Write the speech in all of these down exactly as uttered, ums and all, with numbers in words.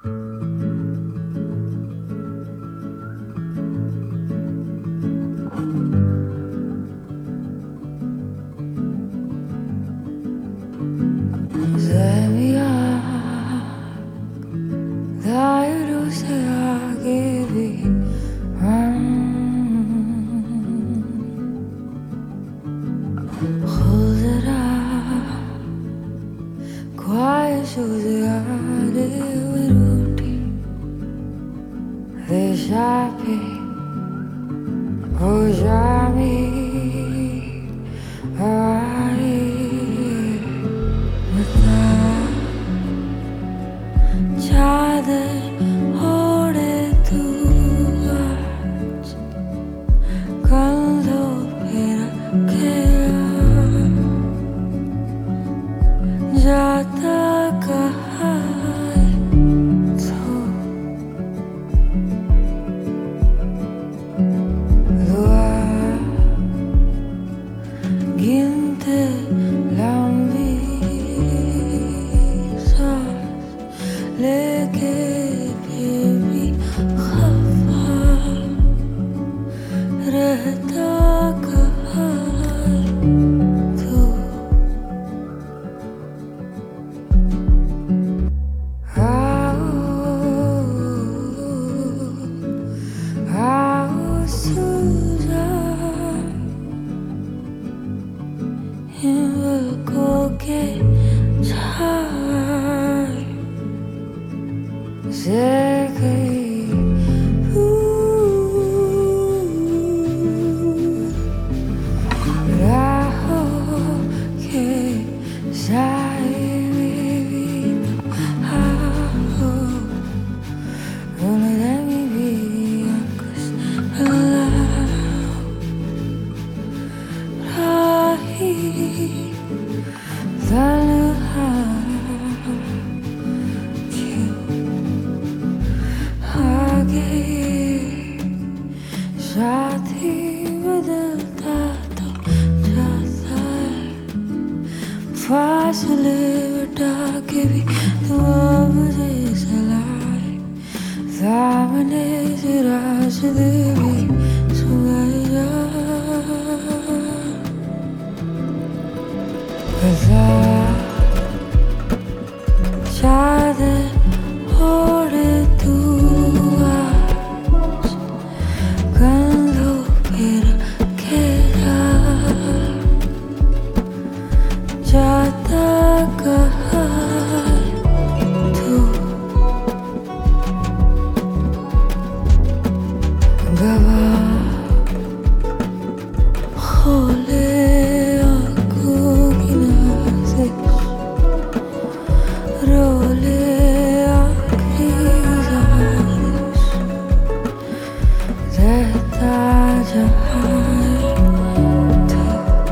दायरों से आगे भी हम खुद जरा ख्वाहिशों से आगे हुई रूठी दिशा पे हो जामी हमारी बता चादर ओढ़े तू आज कंधों पे रखे जाता कहाँ है तू दुआ गिनते लंबी सांस लेके फिर भी खफा रहता कहाँ है तू आओ आओ सूझा इन पलकों के छाए से गई राहों के साए में भी आओ उन्हें भी अंकुश मिलाओ राही तन्हा आगे साथी बदलता तो जाता है फासले बटा के भी तू अब मुझे सलाए सामने से रास्ते भी सुनाए जा बजा चादर ओढ़े तू आज कंधों पे रखे जाता कहाँ है तू गवाह खोले आँखों की नाज़िश रोले आखिरी गुज़ारिश रहता जहाँ तू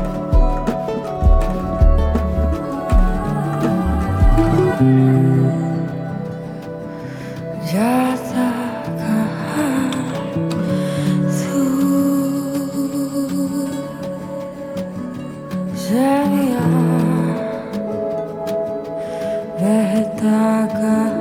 जाता कहाँ तू ज़मियाँ बहता कहाँ